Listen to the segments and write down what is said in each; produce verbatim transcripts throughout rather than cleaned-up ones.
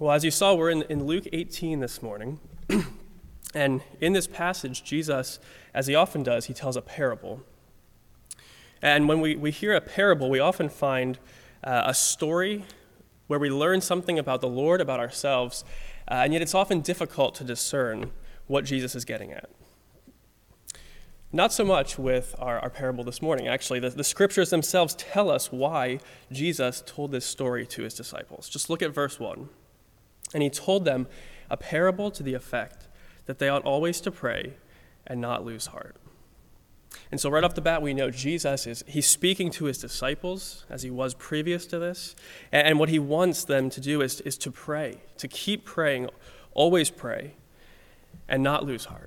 Well, as you saw, we're in, in Luke eighteen this morning. And in this passage, Jesus, as he often does, he tells a parable. And when we, we hear a parable, we often find uh, a story where we learn something about the Lord, about ourselves, uh, and yet it's often difficult to discern what Jesus is getting at. Not so much with our, our parable this morning. Actually, the, the scriptures themselves tell us why Jesus told this story to his disciples. Just look at verse one. And he told them a parable to the effect that they ought always to pray and not lose heart. And so right off the bat, we know Jesus is, he's speaking to his disciples as he was previous to this. And, and what he wants them to do is, is to pray, to keep praying, always pray, and not lose heart.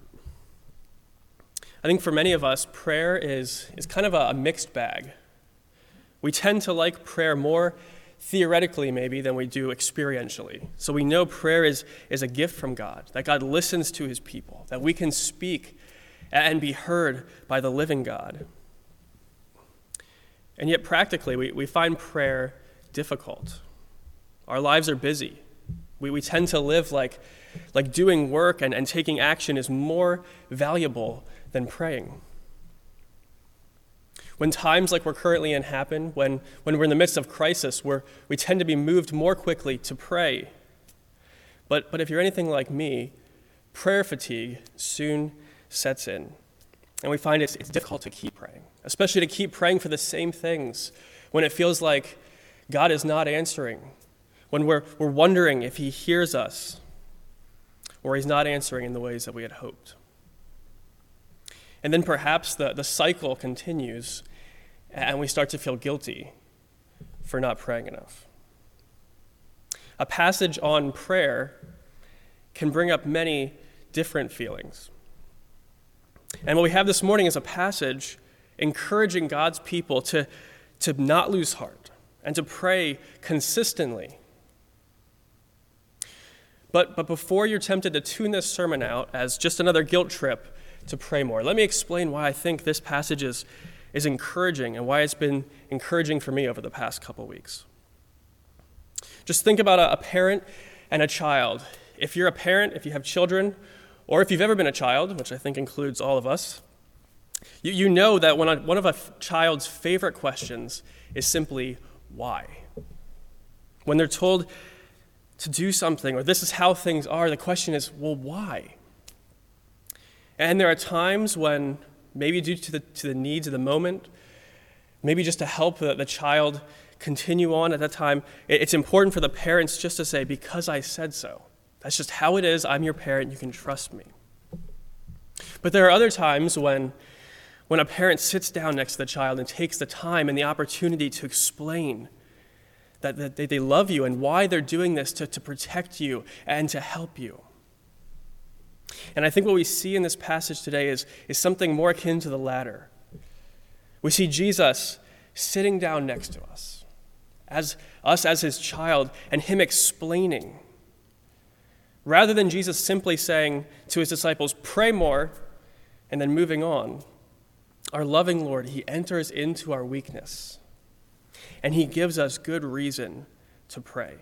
I think for many of us, prayer is, is kind of a, a mixed bag. We tend to like prayer more theoretically maybe than we do experientially. So we know prayer is, is a gift from God, that God listens to his people, that we can speak and be heard by the living God. And yet practically, we, we find prayer difficult. Our lives are busy. We, we tend to live like, like doing work and, and taking action is more valuable than praying. When times like we're currently in happen, when, when we're in the midst of crisis, we're, we tend to be moved more quickly to pray. But, but if you're anything like me, prayer fatigue soon sets in. And we find it's, it's difficult to keep praying, especially to keep praying for the same things when it feels like God is not answering, when we're, we're wondering if he hears us or he's not answering in the ways that we had hoped. And then perhaps the, the cycle continues and we start to feel guilty for not praying enough. A passage on prayer can bring up many different feelings. And what we have this morning is a passage encouraging God's people to, to not lose heart and to pray consistently. But, but before you're tempted to tune this sermon out as just another guilt trip to pray more, let me explain why I think this passage is, is encouraging and why it's been encouraging for me over the past couple weeks. Just think about a, a parent and a child. If you're a parent, if you have children, or if you've ever been a child, which I think includes all of us, you, you know that when a, one of a f- child's favorite questions is simply, why? When they're told to do something, or this is how things are, the question is, well, why? And there are times when, maybe due to the, to the needs of the moment, maybe just to help the, the child continue on at that time, it, it's important for the parents just to say, because I said so. That's just how it is. I'm your parent. You can trust me. But there are other times when, when a parent sits down next to the child and takes the time and the opportunity to explain that, that they, they love you and why they're doing this to, to protect you and to help you. And I think what we see in this passage today is, is something more akin to the latter. We see Jesus sitting down next to us, as us as his child, and him explaining. Rather than Jesus simply saying to his disciples, pray more, and then moving on, our loving Lord, he enters into our weakness, and he gives us good reason to pray.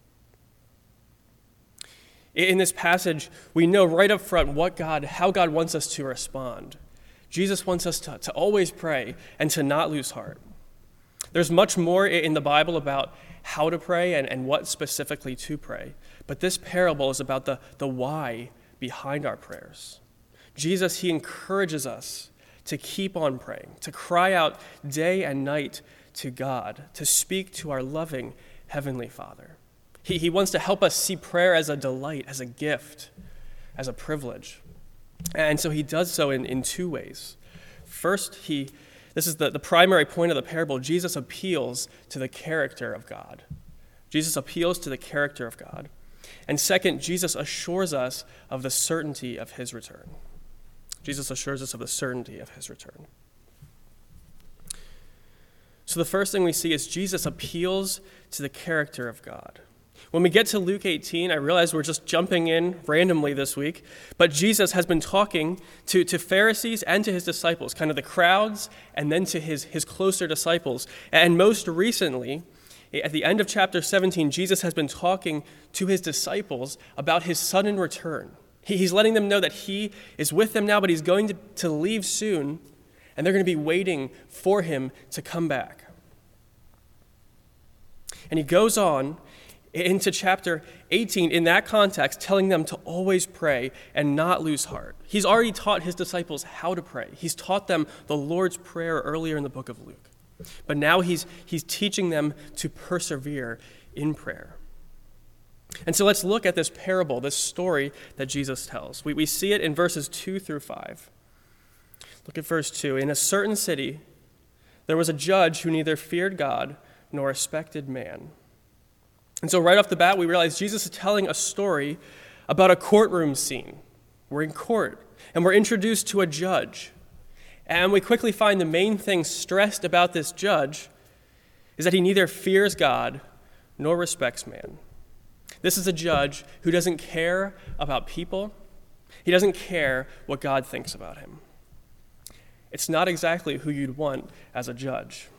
In this passage, we know right up front what God, how God wants us to respond. Jesus wants us to, to always pray and to not lose heart. There's much more in the Bible about how to pray and, and what specifically to pray. But this parable is about the, the why behind our prayers. Jesus, he encourages us to keep on praying, to cry out day and night to God, to speak to our loving Heavenly Father. He, he wants to help us see prayer as a delight, as a gift, as a privilege. And so he does so in, in two ways. First, he this is the, the primary point of the parable. Jesus appeals to the character of God. Jesus appeals to the character of God. And second, Jesus assures us of the certainty of his return. Jesus assures us of the certainty of his return. So the first thing we see is Jesus appeals to the character of God. When we get to Luke eighteen, I realize we're just jumping in randomly this week, but Jesus has been talking to, to Pharisees and to his disciples, kind of the crowds, and then to his, his closer disciples. And most recently, At the end of chapter seventeen, Jesus has been talking to his disciples about his sudden return. He's letting them know that he is with them now, but he's going to, to leave soon, and they're going to be waiting for him to come back. And he goes on into chapter eighteen in that context, telling them to always pray and not lose heart. He's already taught his disciples how to pray. He's taught them the Lord's Prayer earlier in the book of Luke. But now he's, he's teaching them to persevere in prayer. And so let's look at this parable, this story that Jesus tells. We, we see it in verses two through five. Look at verse two. In a certain city, there was a judge who neither feared God nor respected man. And so right off the bat, we realize Jesus is telling a story about a courtroom scene. We're in court, and we're introduced to a judge. And we quickly find the main thing stressed about this judge is that he neither fears God nor respects man. This is a judge who doesn't care about people. He doesn't care what God thinks about him. It's not exactly who you'd want as a judge.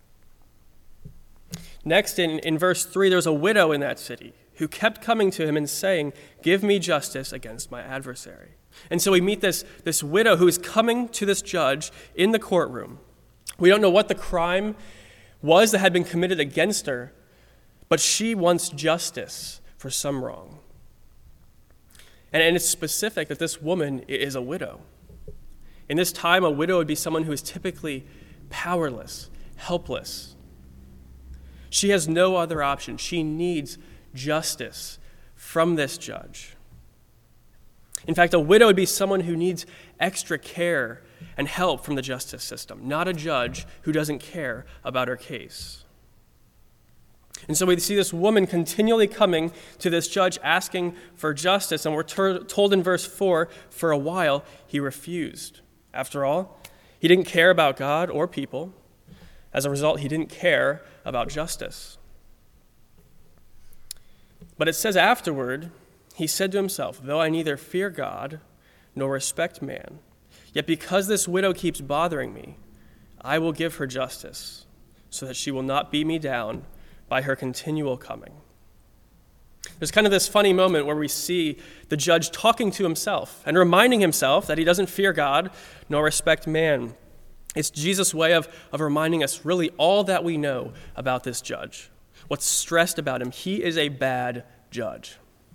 Next, in, in verse three, there's a widow in that city who kept coming to him and saying, "Give me justice against my adversary." And so we meet this, this widow who is coming to this judge in the courtroom. We don't know what the crime was that had been committed against her, but she wants justice for some wrong. And, and it's specific that this woman is a widow. In this time, a widow would be someone who is typically powerless, helpless. She has no other option. She needs justice from this judge. In fact, a widow would be someone who needs extra care and help from the justice system, not a judge who doesn't care about her case. And so we see this woman continually coming to this judge asking for justice, and we're ter- told in verse four, for a while he refused. After all, he didn't care about God or people. As a result, he didn't care about justice. But it says afterward, he said to himself, "Though I neither fear God nor respect man, yet because this widow keeps bothering me, I will give her justice, so that she will not beat me down by her continual coming." There's kind of this funny moment where we see the judge talking to himself and reminding himself that he doesn't fear God nor respect man. It's Jesus' way of, of reminding us really all that we know about this judge, what's stressed about him. He is a bad judge.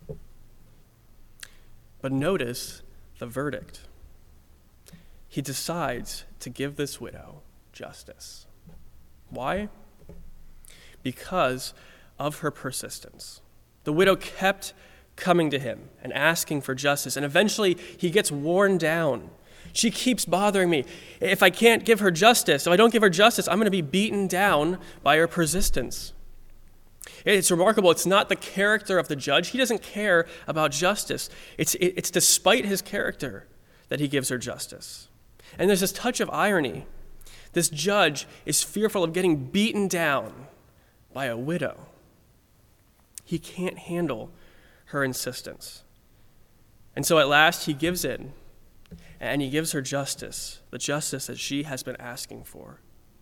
But notice the verdict. He decides to give this widow justice. Why? Because of her persistence. The widow kept coming to him and asking for justice, and eventually he gets worn down. She keeps bothering me. If I can't give her justice, if I don't give her justice, I'm going to be beaten down by her persistence. It's remarkable. It's not the character of the judge. He doesn't care about justice. It's, it's despite his character that he gives her justice. And there's this touch of irony. This judge is fearful of getting beaten down by a widow. He can't handle her insistence. And so at last he gives in, and he gives her justice, the justice that she has been asking for.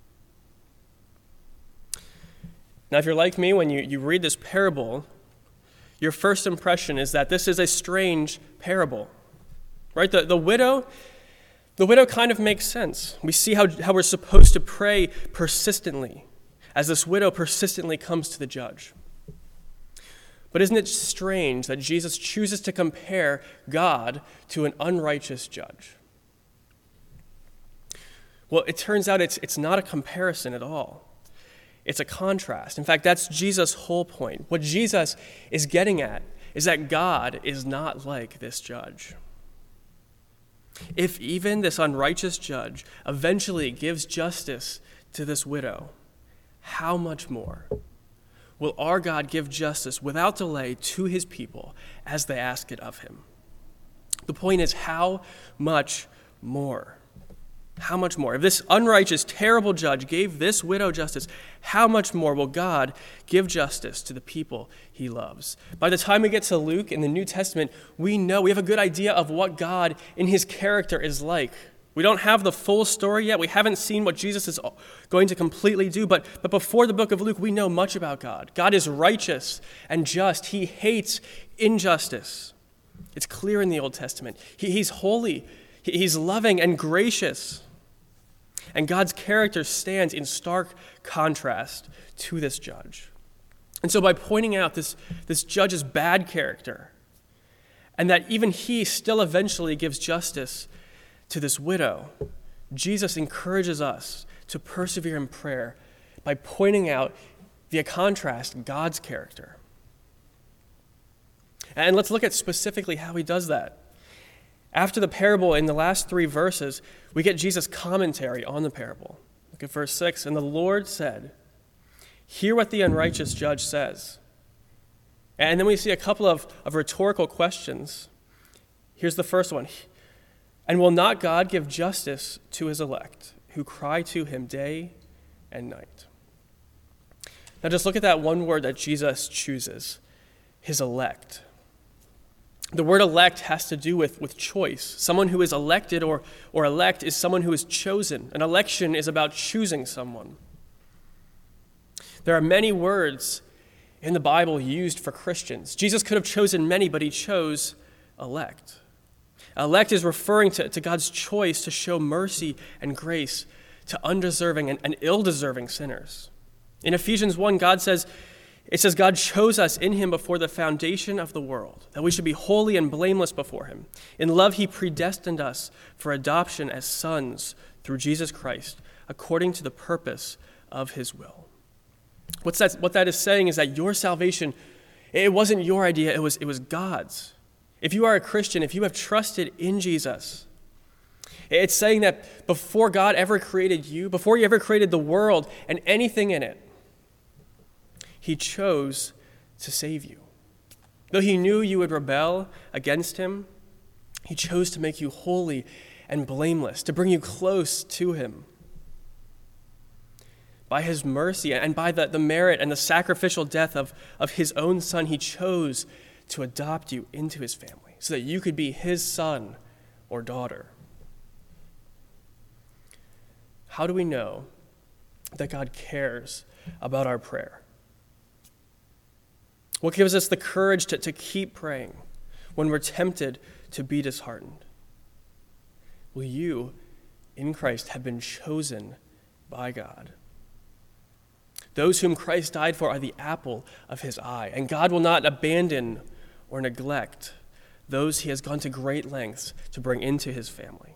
Now, if you're like me, when you, you read this parable, your first impression is that this is a strange parable, right? The, the widow, the widow kind of makes sense. We see how, how we're supposed to pray persistently as this widow persistently comes to the judge. But isn't it strange that Jesus chooses to compare God to an unrighteous judge? Well, it turns out it's, it's not a comparison at all. It's a contrast. In fact, that's Jesus' whole point. What Jesus is getting at is that God is not like this judge. If even this unrighteous judge eventually gives justice to this widow, how much more will our God give justice without delay to his people as they ask it of him? The point is, how much more? How much more? If this unrighteous, terrible judge gave this widow justice, how much more will God give justice to the people he loves? By the time we get to Luke in the New Testament, we know, we have a good idea of what God in his character is like. We don't have the full story yet. We haven't seen what Jesus is going to completely do. But, but before the book of Luke, we know much about God. God is righteous and just. He hates injustice. It's clear in the Old Testament. He, he's holy. He, he's loving and gracious. And God's character stands in stark contrast to this judge. And so by pointing out this, this judge's bad character, and that even he still eventually gives justice to this widow, Jesus encourages us to persevere in prayer by pointing out, via contrast, God's character. And let's look at specifically how he does that. After the parable, in the last three verses, we get Jesus' commentary on the parable. Look at verse six. And the Lord said, "Hear what the unrighteous judge says." And then we see a couple of, of rhetorical questions. Here's the first one. "And will not God give justice to his elect, who cry to him day and night?" Now just look at that one word that Jesus chooses, his elect. The word elect has to do with, with choice. Someone who is elected or, or elect is someone who is chosen. An election is about choosing someone. There are many words in the Bible used for Christians. Jesus could have chosen many, but he chose elect. Elect is referring to, to God's choice to show mercy and grace to undeserving and, and ill-deserving sinners. In Ephesians one, God says, it says, God chose us in him before the foundation of the world, that we should be holy and blameless before him. In love, he predestined us for adoption as sons through Jesus Christ, according to the purpose of his will. What's that, what that is saying is that your salvation, it wasn't your idea, it was, it was God's. If you are a Christian, if you have trusted in Jesus, it's saying that before God ever created you, before he ever created the world and anything in it, he chose to save you. Though he knew you would rebel against him, he chose to make you holy and blameless, to bring you close to him. By his mercy and by the, the merit and the sacrificial death of, of his own son, he chose to adopt you into his family so that you could be his son or daughter. How do we know that God cares about our prayer? What gives us the courage to, to keep praying when we're tempted to be disheartened? Well, you, in Christ, have been chosen by God. Those whom Christ died for are the apple of his eye, and God will not abandon or neglect those he has gone to great lengths to bring into his family.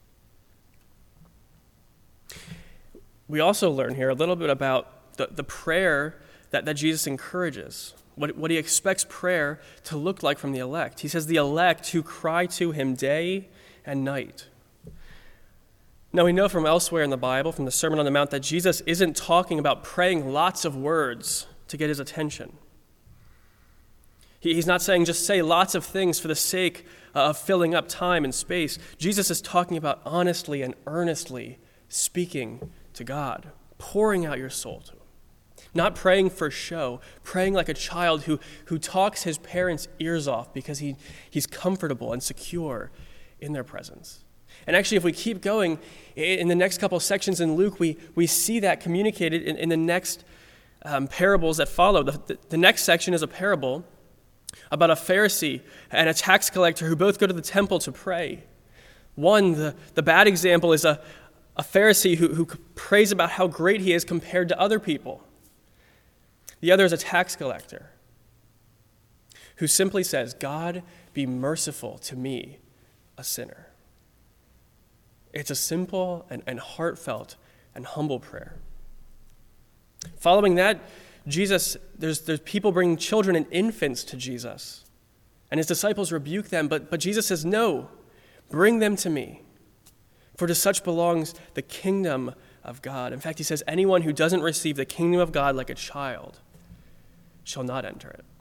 We also learn here a little bit about the, the prayer that, that Jesus encourages, what, what he expects prayer to look like from the elect. He says, the elect who cry to him day and night. Now, we know from elsewhere in the Bible, from the Sermon on the Mount, that Jesus isn't talking about praying lots of words to get his attention. He, he's not saying just say lots of things for the sake of filling up time and space. Jesus is talking about honestly and earnestly speaking to God, pouring out your soul to him. Not praying for show, praying like a child who, who talks his parents' ears off because he, he's comfortable and secure in their presence. And actually, if we keep going, in the next couple of sections in Luke, we, we see that communicated in, in the next um, parables that follow. The, the, the next section is a parable about a Pharisee and a tax collector who both go to the temple to pray. One, the, the bad example, is a, a Pharisee who, who prays about how great he is compared to other people. The other is a tax collector who simply says, God, be merciful to me, a sinner. It's a simple and, and heartfelt and humble prayer. Following that, Jesus, there's, there's people bringing children and infants to Jesus. And his disciples rebuke them, but, but Jesus says, no, bring them to me. For to such belongs the kingdom of God. In fact, he says, anyone who doesn't receive the kingdom of God like a child shall not enter it.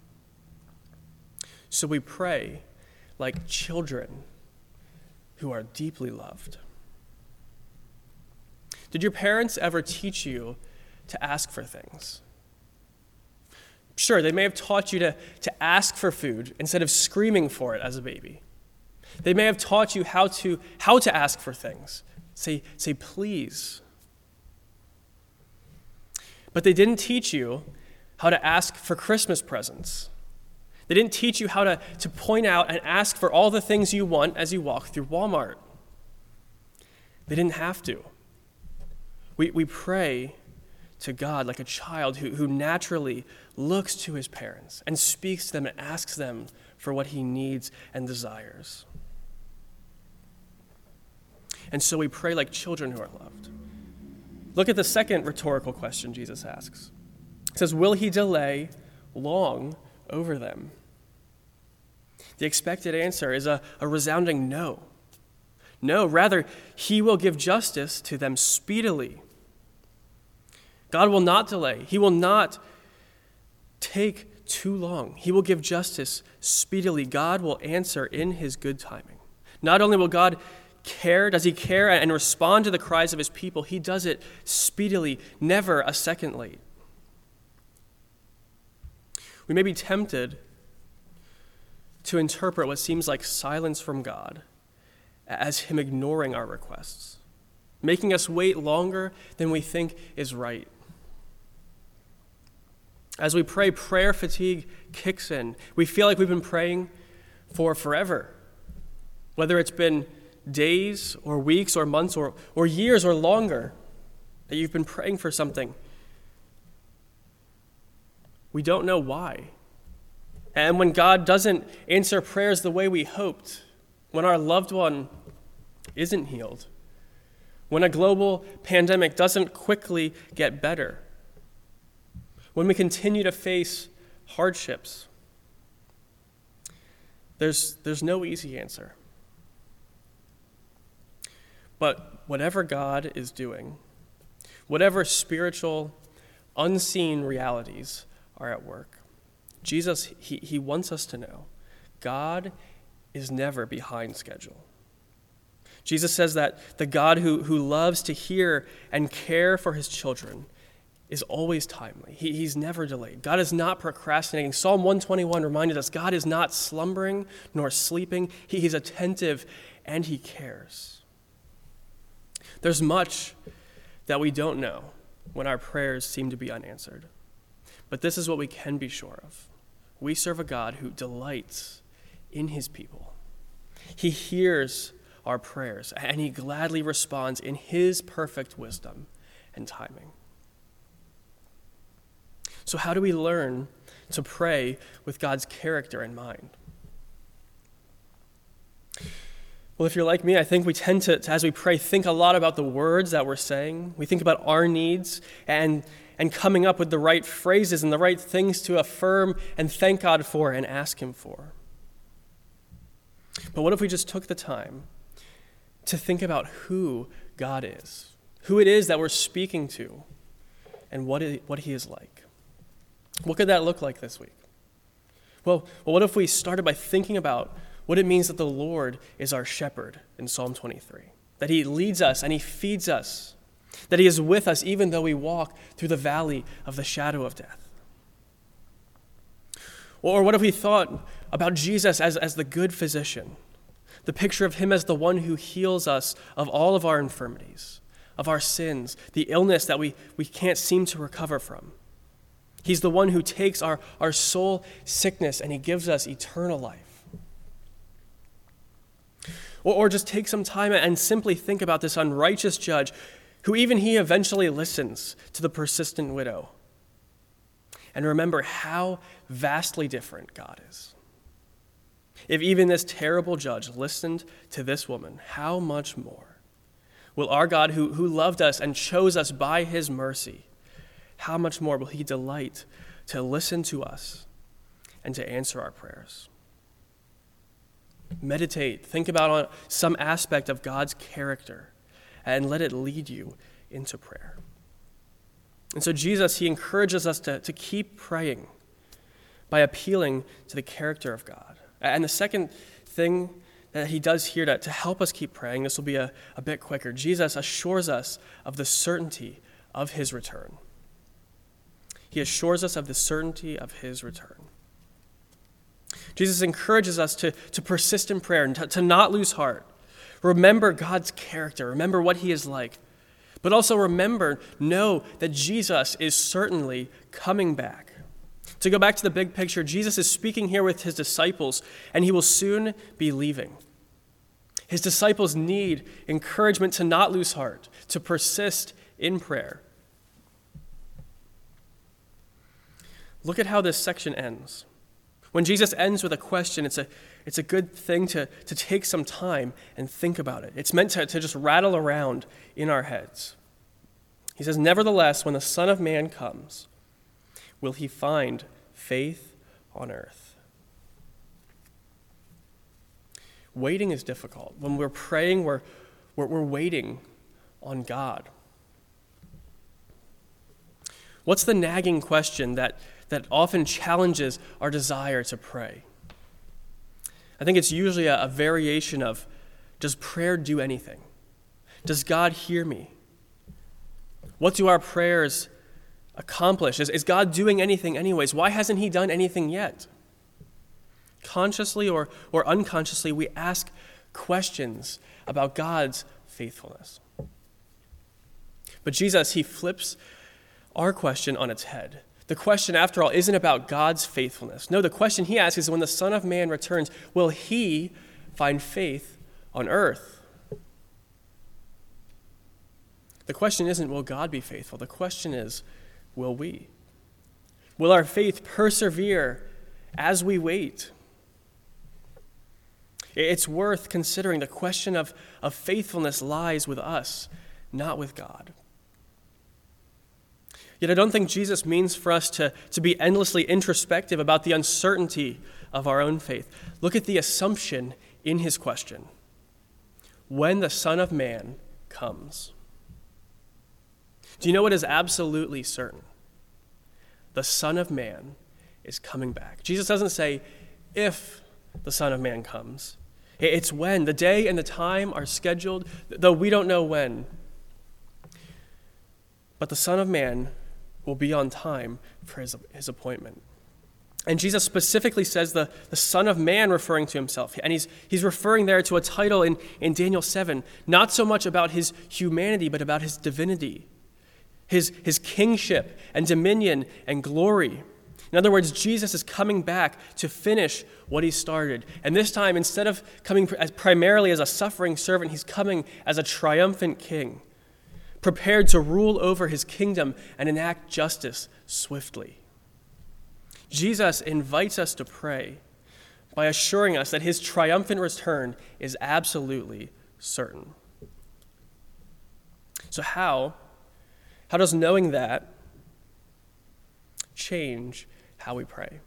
So we pray like children who are deeply loved. Did your parents ever teach you to ask for things? Sure, they may have taught you to, to ask for food instead of screaming for it as a baby. They may have taught you how to, how to ask for things. Say, say please. But they didn't teach you how to ask for Christmas presents. They didn't teach you how to, to point out and ask for all the things you want as you walk through Walmart. They didn't have to. We, we pray to God like a child who, who naturally looks to his parents and speaks to them and asks them for what he needs and desires. And so we pray like children who are loved. Look at the second rhetorical question Jesus asks. It says, will he delay long over them? The expected answer is a, a resounding no. No, rather, he will give justice to them speedily. God will not delay. He will not take too long. He will give justice speedily. God will answer in his good timing. Not only will God care, does he care and respond to the cries of his people, he does it speedily, never a second late. We may be tempted to interpret what seems like silence from God as him ignoring our requests, making us wait longer than we think is right. As we pray, prayer fatigue kicks in. We feel like we've been praying for forever, whether it's been days or weeks or months or, or years or longer that you've been praying for something. We don't know why. And when God doesn't answer prayers the way we hoped, when our loved one isn't healed, when a global pandemic doesn't quickly get better, when we continue to face hardships, there's, there's no easy answer. But whatever God is doing, whatever spiritual, unseen realities are at work, Jesus, he, he wants us to know God is never behind schedule. Jesus says that the God who, who loves to hear and care for his children is always timely. He, he's never delayed. God is not procrastinating. Psalm one twenty-one reminded us God is not slumbering nor sleeping. He is attentive and he cares. There's much that we don't know when our prayers seem to be unanswered. But this is what we can be sure of. We serve a God who delights in his people. He hears our prayers and he gladly responds in his perfect wisdom and timing. So how do we learn to pray with God's character in mind? Well, if you're like me, I think we tend to, to, as we pray, think a lot about the words that we're saying. We think about our needs and, and coming up with the right phrases and the right things to affirm and thank God for and ask him for. But what if we just took the time to think about who God is, who it is that we're speaking to, and what, it, what he is like? What could that look like this week? Well, well, what if we started by thinking about what it means that the Lord is our shepherd in Psalm twenty-three, that he leads us and he feeds us, that he is with us even though we walk through the valley of the shadow of death? Or what if we thought about Jesus as, as the good physician, the picture of him as the one who heals us of all of our infirmities, of our sins, the illness that we, we can't seem to recover from. He's the one who takes our, our soul sickness and he gives us eternal life. Or, or just take some time and simply think about this unrighteous judge who even he eventually listens to the persistent widow. And remember how vastly different God is. If even this terrible judge listened to this woman, how much more will our God who, who loved us and chose us by his mercy, how much more will he delight to listen to us and to answer our prayers? Meditate, think about some aspect of God's character, and let it lead you into prayer. And so Jesus, he encourages us to, to keep praying by appealing to the character of God. And the second thing that he does here to, to help us keep praying, this will be a, a bit quicker. Jesus assures us of the certainty of his return. He assures us of the certainty of his return. Jesus encourages us to, to persist in prayer and to, to not lose heart. Remember God's character. Remember what he is like. But also remember, know that Jesus is certainly coming back. To go back to the big picture, Jesus is speaking here with his disciples, and he will soon be leaving. His disciples need encouragement to not lose heart, to persist in prayer. Look at how this section ends. When Jesus ends with a question, it's a, it's a good thing to, to take some time and think about it. It's meant to, to just rattle around in our heads. He says, "Nevertheless, when the Son of Man comes, will he find faith on earth?" Waiting is difficult. When we're praying, we're, we're, we're waiting on God. What's the nagging question that, that often challenges our desire to pray? I think it's usually a, a variation of, does prayer do anything? Does God hear me? What do our prayers accomplish? Is, is God doing anything anyways? Why hasn't he done anything yet? Consciously or, or unconsciously, we ask questions about God's faithfulness. But Jesus, he flips our question on its head. The question, after all, isn't about God's faithfulness. No, the question he asks is, when the Son of Man returns, will he find faith on earth? The question isn't, will God be faithful? The question is, will we? Will our faith persevere as we wait? It's worth considering. The question of, of faithfulness lies with us, not with God. Yet I don't think Jesus means for us to, to be endlessly introspective about the uncertainty of our own faith. Look at the assumption in his question. When the Son of Man comes. Do you know what is absolutely certain? The Son of Man is coming back. Jesus doesn't say, if the Son of Man comes. It's when. The day and the time are scheduled, though we don't know when. But the Son of Man will be on time for his, his appointment. And Jesus specifically says the, the Son of Man, referring to himself. And he's, he's referring there to a title in, in Daniel seven, not so much about his humanity, but about his divinity, his, his kingship and dominion and glory. In other words, Jesus is coming back to finish what he started. And this time, instead of coming as primarily as a suffering servant, he's coming as a triumphant king, prepared to rule over his kingdom and enact justice swiftly. Jesus invites us to pray by assuring us that his triumphant return is absolutely certain. So how, how does knowing that change how we pray?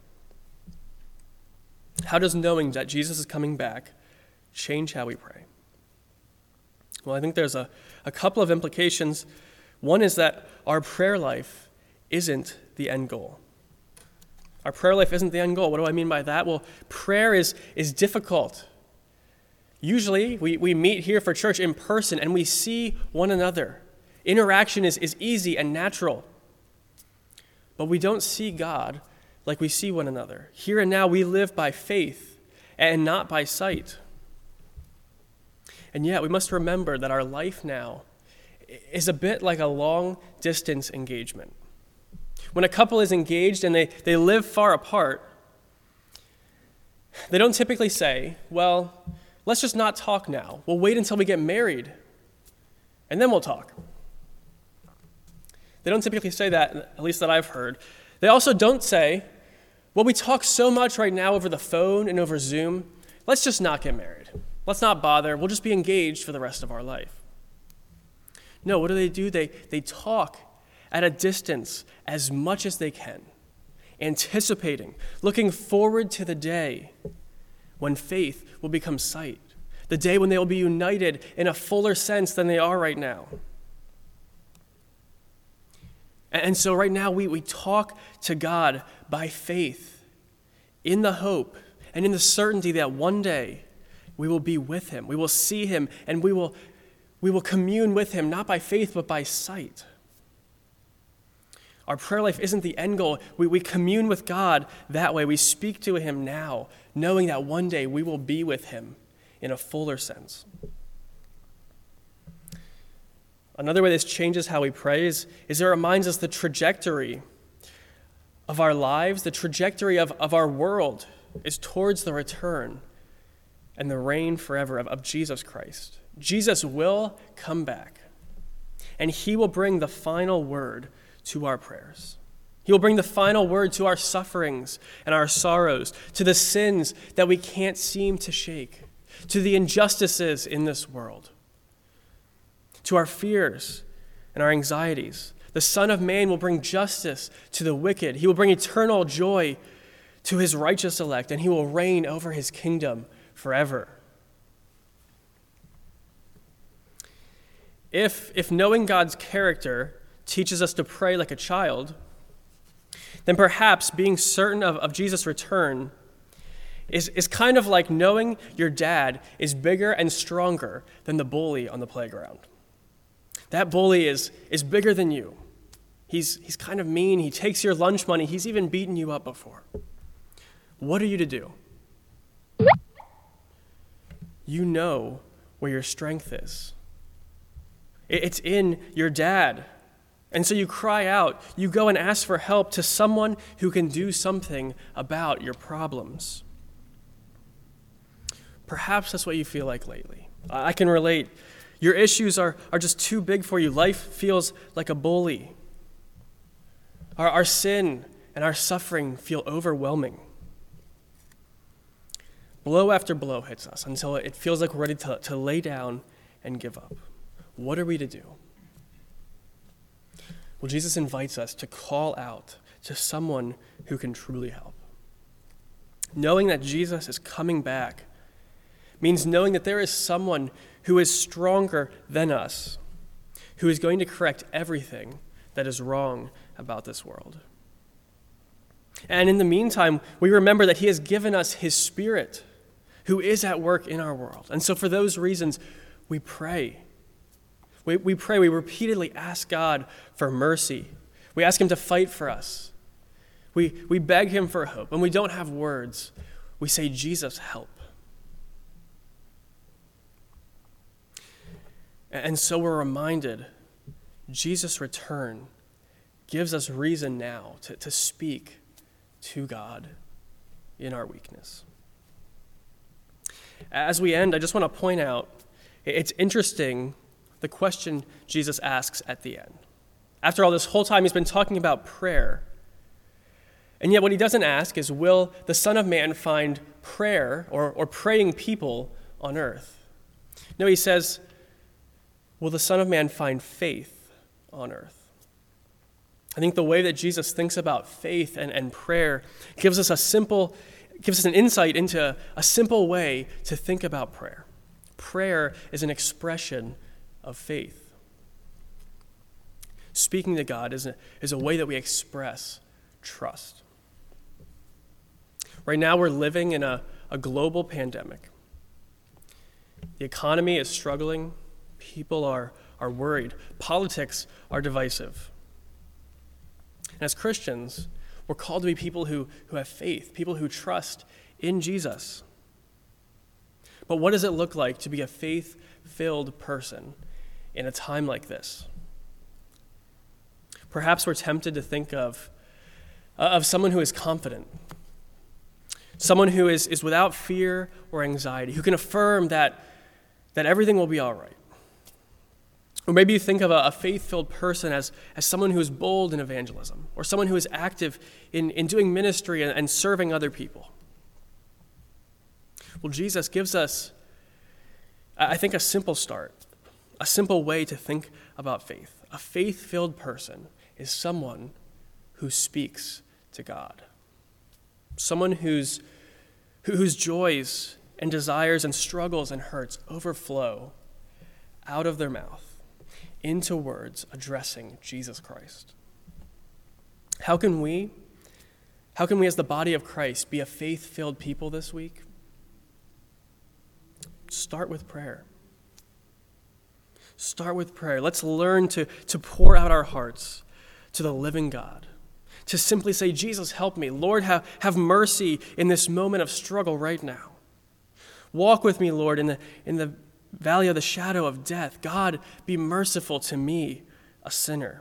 How does knowing that Jesus is coming back change how we pray? Well, I think there's a, a couple of implications. One is that our prayer life isn't the end goal. Our prayer life isn't the end goal. What do I mean by that? Well, prayer is, is difficult. Usually, we, we meet here for church in person and we see one another. Interaction is, is easy and natural. But we don't see God like we see one another. Here and now, we live by faith and not by sight. And yet, we must remember that our life now is a bit like a long-distance engagement. When a couple is engaged and they, they live far apart, they don't typically say, well, let's just not talk now. We'll wait until we get married, and then we'll talk. They don't typically say that, at least that I've heard. They also don't say, well, we talk so much right now over the phone and over Zoom, let's just not get married. Let's not bother. We'll just be engaged for the rest of our life. No, what do they do? They, they talk at a distance as much as they can, anticipating, looking forward to the day when faith will become sight, the day when they will be united in a fuller sense than they are right now. And so right now we, we talk to God by faith, in the hope and in the certainty that one day we will be with him, we will see him, and we will, we will commune with him, not by faith but by sight. Our prayer life isn't the end goal. We, we commune with God that way. We speak to him now, knowing that one day we will be with him in a fuller sense. Another way this changes how we pray is, is it reminds us the trajectory of our lives, the trajectory of, of our world is towards the return and the reign forever of, of Jesus Christ. Jesus will come back, and he will bring the final word to our prayers. He will bring the final word to our sufferings and our sorrows, to the sins that we can't seem to shake, to the injustices in this world, to our fears and our anxieties. The Son of Man will bring justice to the wicked. He will bring eternal joy to his righteous elect, and he will reign over his kingdom forever. If, if knowing God's character teaches us to pray like a child, then perhaps being certain of, of Jesus' return is, is kind of like knowing your dad is bigger and stronger than the bully on the playground. That bully is, is bigger than you. He's, he's kind of mean. He takes your lunch money. He's even beaten you up before. What are you to do? You know where your strength is. It's in your dad. And so you cry out. You go and ask for help to someone who can do something about your problems. Perhaps that's what you feel like lately. I can relate. Your issues are, are just too big for you. Life feels like a bully. Our, our sin and our suffering feel overwhelming. Blow after blow hits us until it feels like we're ready to, to lay down and give up. What are we to do? Well, Jesus invites us to call out to someone who can truly help. Knowing that Jesus is coming back means knowing that there is someone who is stronger than us, who is going to correct everything that is wrong about this world. And in the meantime, we remember that he has given us his Spirit, who is at work in our world. And so for those reasons, we pray. We, we pray, we repeatedly ask God for mercy. We ask him to fight for us. We, we beg him for hope. When we don't have words, we say, Jesus, help. And so we're reminded Jesus' return gives us reason now to, to speak to God in our weakness. As we end, I just want to point out, it's interesting the question Jesus asks at the end. After all, this whole time he's been talking about prayer. And yet what he doesn't ask is, will the Son of Man find prayer or, or praying people on earth? No, he says, will the Son of Man find faith on earth? I think the way that Jesus thinks about faith and, and prayer gives us a simple, gives us an insight into a simple way to think about prayer. Prayer is an expression of faith. Speaking to God is a, is a way that we express trust. Right now we're living in a, a global pandemic. The economy is struggling. People are, are worried. Politics are divisive. And as Christians, we're called to be people who, who have faith, people who trust in Jesus. But what does it look like to be a faith-filled person in a time like this? Perhaps we're tempted to think of, uh, of someone who is confident, someone who is, is without fear or anxiety, who can affirm that, that everything will be all right. Or maybe you think of a, a faith-filled person as, as someone who is bold in evangelism, or someone who is active in, in doing ministry and, and serving other people. Well, Jesus gives us, I think, a simple start, a simple way to think about faith. A faith-filled person is someone who speaks to God, someone whose, whose joys and desires and struggles and hurts overflow out of their mouth into words addressing Jesus Christ. How can we, how can we as the body of Christ be a faith-filled people this week? Start with prayer. Start with prayer. Let's learn to, to pour out our hearts to the living God, to simply say, Jesus, help me. Lord, have, have mercy in this moment of struggle right now. Walk with me, Lord, in the, in the valley of the shadow of death. God, be merciful to me, a sinner.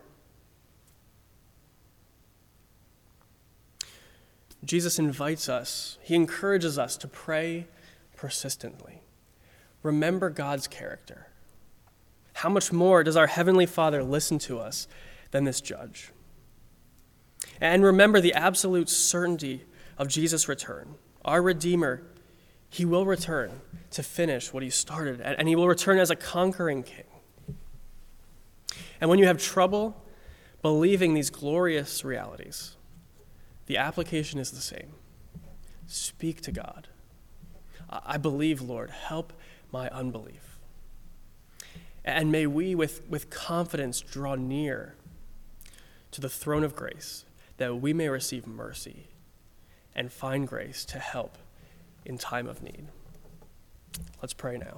Jesus invites us, he encourages us to pray persistently. Remember God's character. How much more does our Heavenly Father listen to us than this judge? And remember the absolute certainty of Jesus' return. Our Redeemer, he will return to finish what he started, and he will return as a conquering king. And when you have trouble believing these glorious realities, the application is the same. Speak to God. I believe, Lord, help my unbelief. And may we, with, with confidence, draw near to the throne of grace, that we may receive mercy and find grace to help in time of need. Let's pray now.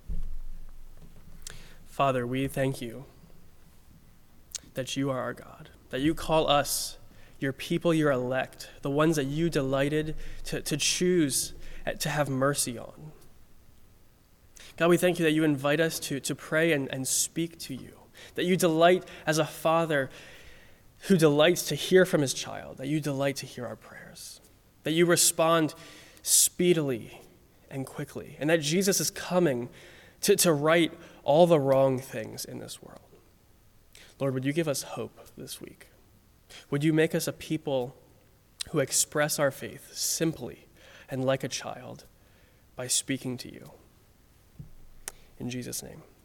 Father, we thank you that you are our God, that you call us your people, your elect, the ones that you delighted to, to choose to have mercy on. God, we thank you that you invite us to, to pray and, and speak to you, that you delight as a father who delights to hear from his child, that you delight to hear our prayers, that you respond speedily and quickly, and that Jesus is coming to, to right all the wrong things in this world. Lord, would you give us hope this week? Would you make us a people who express our faith simply and like a child by speaking to you? In Jesus' name.